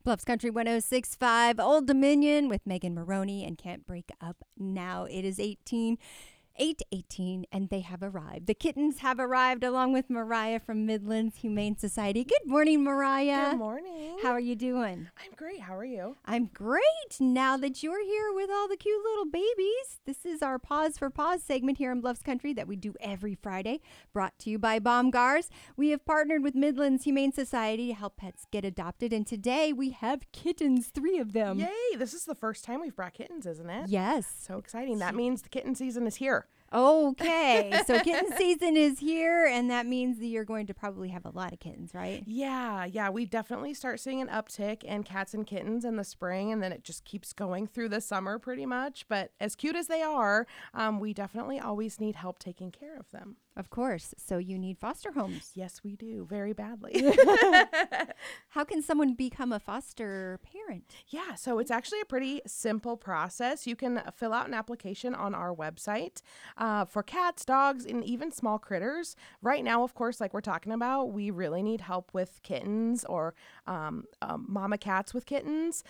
Bluffs Country 106.5, Old Dominion with Megan Maroney and Can't Break Up Now. It is 8:18, and they have arrived. The kittens have arrived along with Mariah from Midlands Humane Society. Good morning, Mariah. Good morning. How are you doing? I'm great. How are you? I'm great. Now that you're here with all the cute little babies, this is our Pause for Pause segment here in Bluffs Country that we do every Friday, brought to you by Baumgars. We have partnered with Midlands Humane Society to help pets get adopted, and today we have kittens, 3 of them. Yay. This is the first time we've brought kittens, isn't it? Yes. So exciting. That means the kitten season is here. Okay, so kitten season is here, and that means that you're going to probably have a lot of kittens, right? Yeah. We definitely start seeing an uptick in cats and kittens in the spring, and then it just keeps going through the summer pretty much. But as cute as they are, we definitely always need help taking care of them. Of course. So you need foster homes. Yes, we do. Very badly. How can someone become a foster parent? Yeah, so it's actually a pretty simple process. You can fill out an application on our website for cats, dogs, and even small critters. Right now, of course, like we're talking about, we really need help with kittens or mama cats with kittens.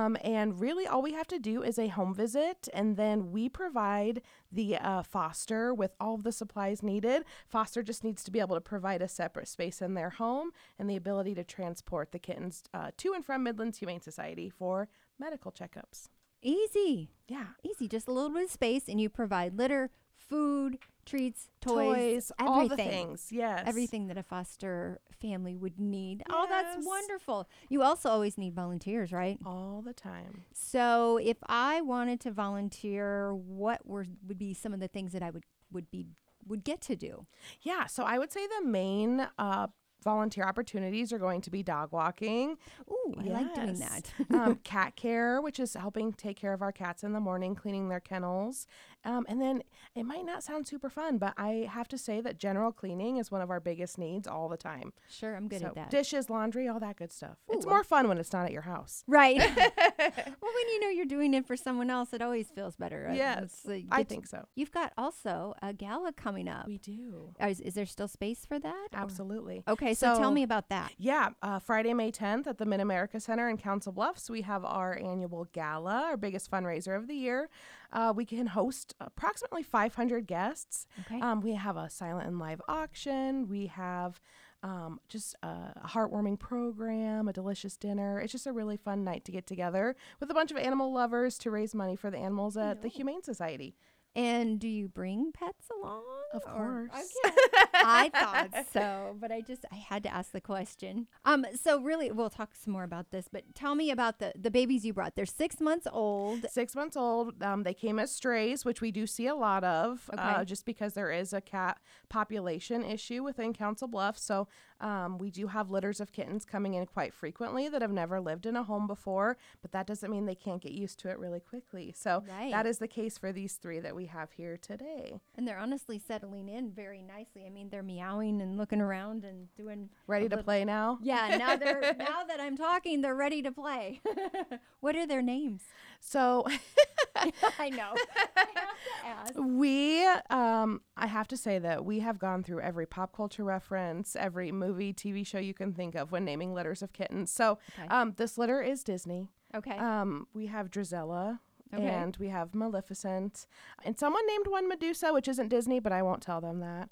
And really all we have to do is a home visit, and then we provide the foster with all of the supplies needed. Foster just needs to be able to provide a separate space in their home and the ability to transport the kittens to and from Midlands Humane Society for medical checkups. Easy. Yeah. Easy. Just a little bit of space, and you provide litter, food, treats, toys, everything. All the things. Yes. Everything that a foster family would need. Oh, that's Yes. wonderful. You also always need volunteers, right? All the time. So if I wanted to volunteer, what would be some of the things that I would get to do? Yeah. So I would say the main volunteer opportunities are going to be dog walking. Ooh, I like doing Yes. that. Cat care, which is helping take care of our cats in the morning, cleaning their kennels. And then it might not sound super fun, but I have to say that general cleaning is one of our biggest needs all the time. Sure, I'm good So at that. dishes, laundry, all that good stuff. It's Ooh. more fun when it's not at your house. Right. Well, when you know you're doing it for someone else, it always feels better. Right? Yes, It's like, I think so. You've got also a gala coming up. We do. Is there still space for that? or- Absolutely. Okay, so tell me about that. Yeah, Friday, May 10th at the Mid-America Center in Council Bluffs, we have our annual gala, our biggest fundraiser of the year. We can host approximately 500 guests. Okay. We have a silent and live auction. We have just a heartwarming program, a delicious dinner. It's just a really fun night to get together with a bunch of animal lovers to raise money for the animals at the Humane Society. And do you bring pets along? Of or- course. Okay. I thought so, but I had to ask the question. So really, we'll talk some more about this, but tell me about the babies you brought. They're 6 months old. 6 months old. They came as strays, which we do see a lot of, Okay. just because there is a cat population issue within Council Bluffs. So we do have litters of kittens coming in quite frequently that have never lived in a home before, but that doesn't mean they can't get used to it really quickly. So Right. that is the case for these 3 that we have here today. And they're honestly settling in very nicely. I mean, they're meowing and looking around and doing Ready a to little- play now? Yeah, now that I'm talking, they're ready to play. What are their names? So I know. I have to ask. we, I have to say that we have gone through every pop culture reference, every movie, TV show you can think of when naming litters of kittens. So Okay. this litter is Disney. Okay. We have Drizella. Okay. And we have Maleficent. And someone named one Medusa, which isn't Disney, but I won't tell them that.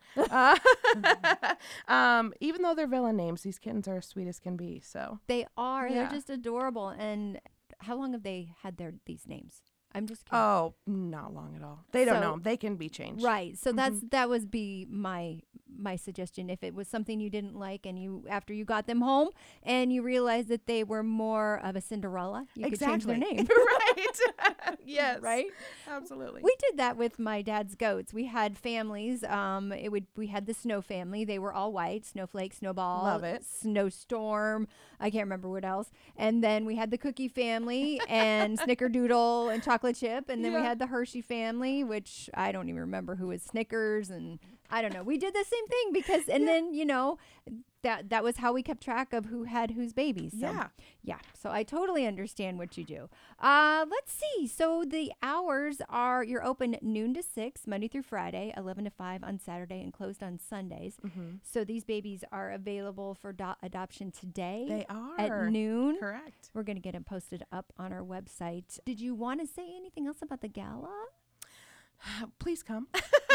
Even though they're villain names, these kittens are as sweet as can be. So They are. They're Yeah. just adorable. And how long have they had these names? I'm just curious. Oh, not long at all. They don't So- know. They can be changed. Right. So that would be my suggestion. If it was something you didn't like, and you after you got them home and you realized that they were more of a Cinderella, you could change their name. Right. Yes. Right. Absolutely. We did that with my dad's goats. We had families. We had the Snow family. They were all white: Snowflake, Snowball, Love it. Snowstorm. I can't remember what else. And then we had the Cookie family and Snickerdoodle and Chocolate Chip. And then we Yeah. had the Hershey family, which I don't even remember who was Snickers. And I don't know. We did the same thing because, and then that was how we kept track of who had whose babies. So, Yeah. yeah. So I totally understand what you do. Let's see. So the hours are you're open noon to 6 Monday through Friday, 11 to 5 on Saturday, and closed on Sundays. So these babies are available for adoption today. They are. At noon. Correct. We're going to get them posted up on our website. Did you want to say anything else about the gala? Please come.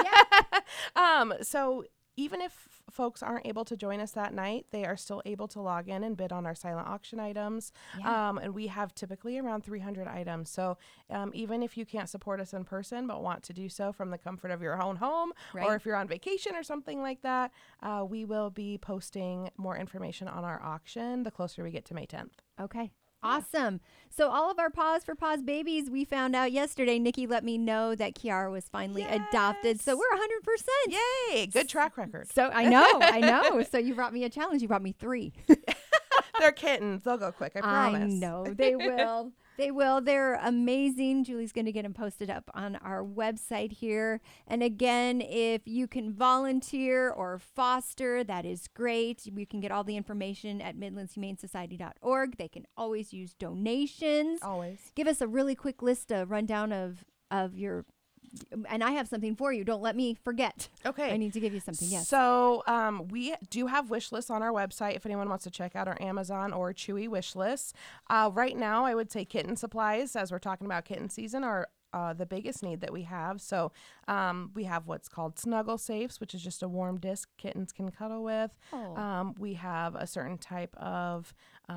Yeah. So even if folks aren't able to join us that night, they are still able to log in and bid on our silent auction items. Yeah. And we have typically around 300 items. So even if you can't support us in person but want to do so from the comfort of your own home, Right. or if you're on vacation or something like that, we will be posting more information on our auction the closer we get to May 10th. Okay. Awesome. So all of our Paws for Paws babies, we found out yesterday. Nikki let me know that Kiara was finally adopted. So Yes. we're 100%. Yay! Good track record. So I know. So you brought me a challenge. You brought me 3. They're kittens. They'll go quick. I promise. I know they will. They will. They're amazing. Julie's going to get them posted up on our website here. And again, if you can volunteer or foster, that is great. We can get all the information at midlandshumane.org. They can always use donations. Always. Give us a really quick list, a rundown of your, and I have something for you. Don't let me forget. Okay. I need to give you something. Yes. So we do have wish lists on our website if anyone wants to check out our Amazon or Chewy wish lists. Right now, I would say kitten supplies, as we're talking about kitten season, are the biggest need that we have. So we have what's called Snuggle Safes, which is just a warm disc kittens can cuddle with. Oh. We have a certain type of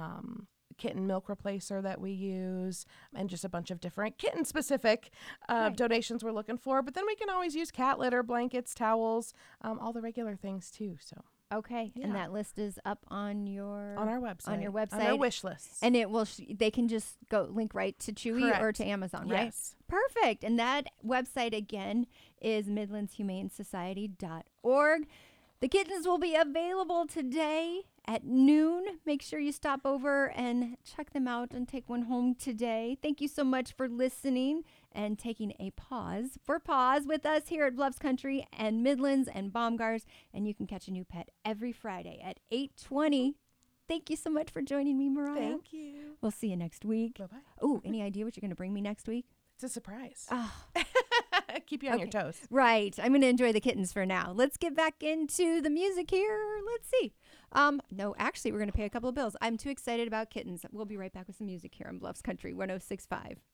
kitten milk replacer that we use, and just a bunch of different kitten specific donations we're looking for. But then we can always use cat litter, blankets, towels, all the regular things too. So Okay. Yeah. And that list is up on your on our website, on your website, on our wish lists. and it will they can just go link right to Chewy or Correct. to Amazon, right? Yes. Perfect. And that website again is midlandshumanesociety.org. The kittens will be available today at noon. Make sure you stop over and check them out and take one home today. Thank you so much for listening and taking a pause for Paws with us here at Bluffs Country and Midlands and Baumgars. And you can catch a new pet every Friday at 8:20. Thank you so much for joining me, Mariah. Thank you. We'll see you next week. Bye bye. Oh, any idea what you're going to bring me next week? It's a surprise. Oh, Keep you on your Okay. toes. right. I'm going to enjoy the kittens for now. Let's get back into the music here. Let's see. No, actually, we're going to pay a couple of bills. I'm too excited about kittens. We'll be right back with some music here on Bluffs Country 106.5.